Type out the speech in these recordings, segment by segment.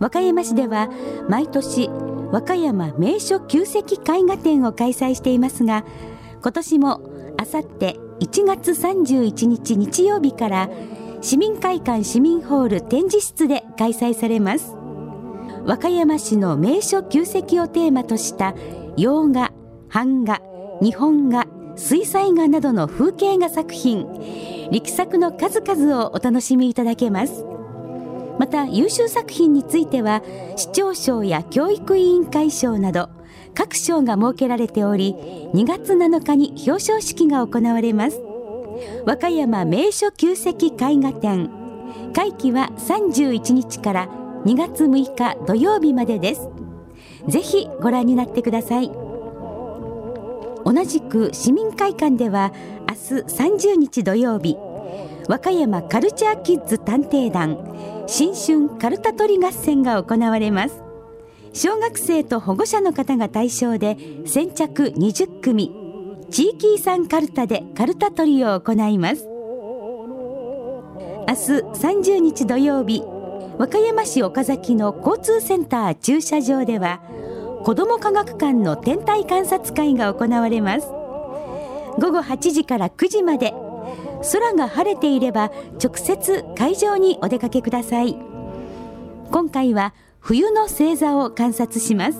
和歌山市では毎年和歌山名所旧跡絵画展を開催していますが、今年もあさって1月31日日曜日から市民会館市民ホール展示室で開催されます。和歌山市の名所旧跡をテーマとした洋画、版画、日本画、水彩画などの風景画作品、力作の数々をお楽しみいただけます。また優秀作品については市長賞や教育委員会賞など各賞が設けられており、2月7日に表彰式が行われます。和歌山名所旧跡絵画展、会期は31日から2月6日土曜日までです。ぜひご覧になってください。同じく市民会館では明日30日土曜日、和歌山カルチャーキッズ探偵団新春カルタ取り合戦が行われます。小学生と保護者の方が対象で先着20組、地域遺産カルタでカルタ取りを行います。明日30日土曜日、和歌山市岡崎の交通センター駐車場では子ども科学館の天体観察会が行われます。午後8時から9時まで、空が晴れていれば直接会場にお出かけください。今回は冬の星座を観察します。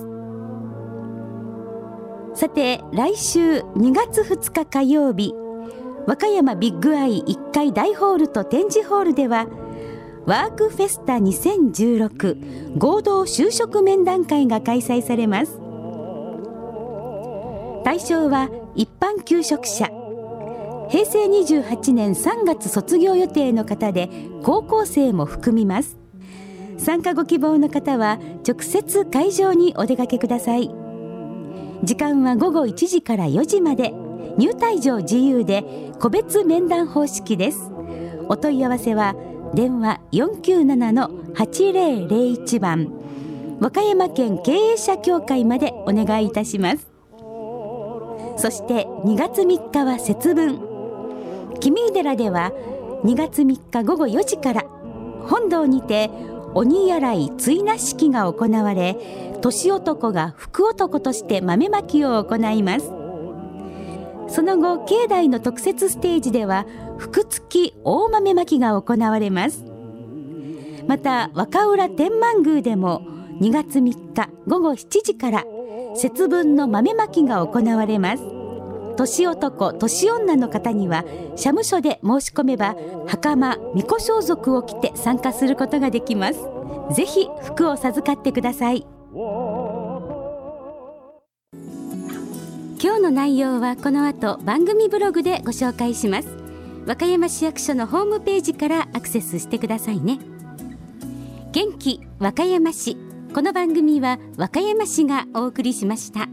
さて来週2月2日火曜日、和歌山ビッグアイ1階大ホールと展示ホールではワークフェスタ2016合同就職面談会が開催されます。対象は一般求職者、平成28年3月卒業予定の方で高校生も含みます。参加ご希望の方は直接会場にお出かけください。時間は午後1時から4時まで、入退場自由で個別面談方式です。お問い合わせは電話 497-8001 番和歌山県経営者協会までお願いいたします。そして2月3日は節分、君井寺では2月3日午後4時から本堂にて鬼洗い追な式が行われ、年男が福男として豆まきを行います。その後境内の特設ステージでは福付大豆まきが行われます。また若浦天満宮でも2月3日午後7時から節分の豆まきが行われます。年男年女の方には社務所で申し込めば袴巫女装束を着て参加することができます。ぜひ服を授かってください。今日の内容はこの後番組ブログでご紹介します。和歌山市役所のホームページからアクセスしてくださいね。元気和歌山市、この番組は和歌山市がお送りしました。